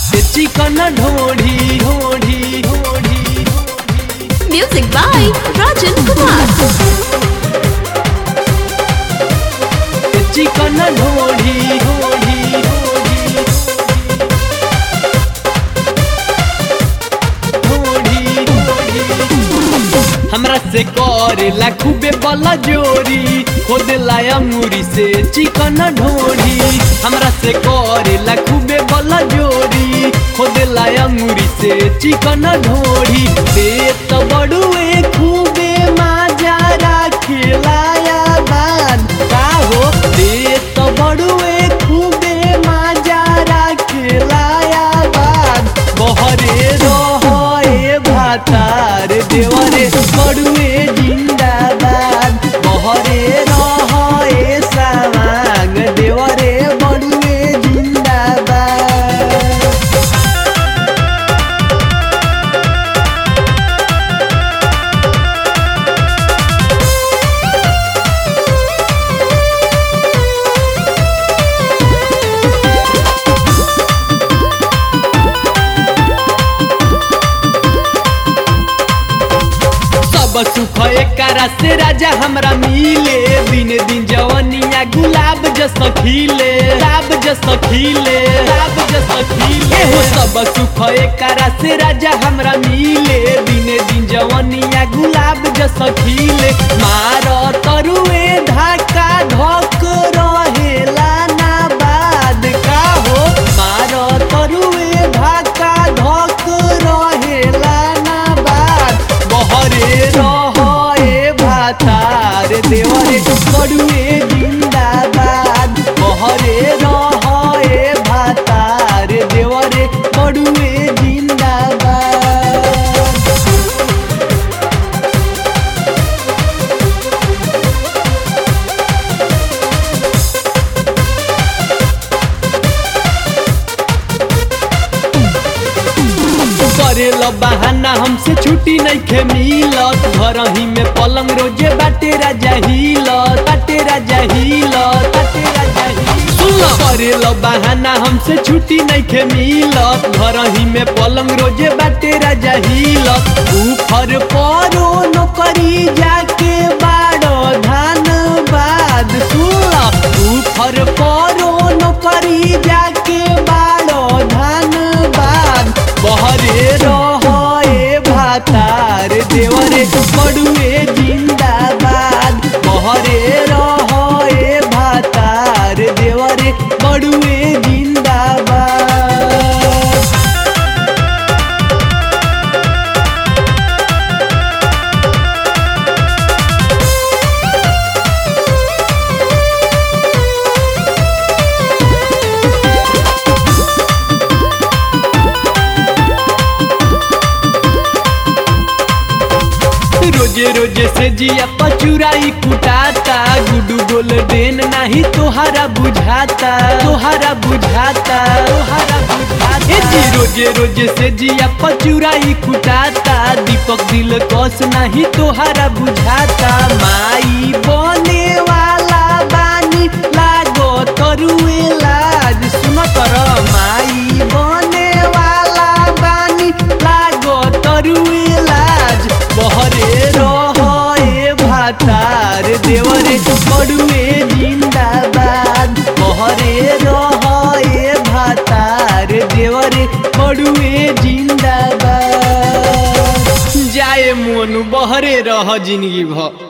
चिकन ढोढ़ी ढोढ़ी ढोढ़ी। Music by Rajan Kumar. चिकन ढोढ़ी ढोढ़ी ढोढ़ी ढोढ़ी। हमरा से करेला खूबे बला जोरी खोदेला अंगूरी से चिकन ढोढ़ी। हमरा से करेला खूबे बला जोरी खोदेला अंगूरी से चिकन ढोढ़ी। देत बड़ुए खूबे माजा राखेला याद का हो। देत बड़ुए खूबे माजा राखेला याद बहरे रहे भातार देवरे बड़ुए जिंदाबाद। बहरे रहे सामांग देवरे बड़ुए जिंदाबाद। सब सुख एकरा से राजा हमरा मिले। दिन दिन जवनिया गुलाब जस खिले गुलाब जस खिले गुलाब जस खिले हो। सब सुख एकरा से राजा हमरा मिले। दिन दिन जवनिया गुलाब जस खिले। मार तरुए धाका धक रहेला ना बाद का हो। मार तरुए धाका धक रहेला ना बाद। बहरे रहे भातार देवरे बड़ुए जिंदाबाद। बहरे रहे भातार देवरे बड़ुए जिंदाबाद। करेला बहाना हमसे छुट्टी नइखे मिलत। घर ही में पलंग रोजे बाटे राजा हिलत बाटे राजा हिलत बाटे राजा हिलत। सुन करेला बहाना हमसे छुट्टी नइखे मिलत। घर ही में पलंग रोजे बाटे राजा हिलत। ऊपर परो नौकरी जाके बाड़ो धान बाद। सुन ऊपर परो नौकरी जाके बाड़ो धान बाद। बहरे रहे भातार देवरे बड़ुए जिंदाबाद। बहरे रहे भातार देवरे बड़ुए जिंदाबाद। रोजे रोजे से जिया पचुराई कुटाता। गुडू गोल्डन नहीं तोहरा बुझाता तोहरा बुझाता तोहरा बुझाता। जी रोजे रोजे से जिया पचुराई कुटाता। दीपक दिल कस नहीं तोहरा बुझाता। माई बने वाला बानी लागो तरुए लाज। सुनो तर माई बने वाला बानी लागो तरुए लाज। बहरे रहे भातार देवरे बड़ुए जिंदाबाद। बहरे रहे भातार देवरे बड़ुए जिंदाबाद। जाए मोनू बहरे रह जिंदगी भर।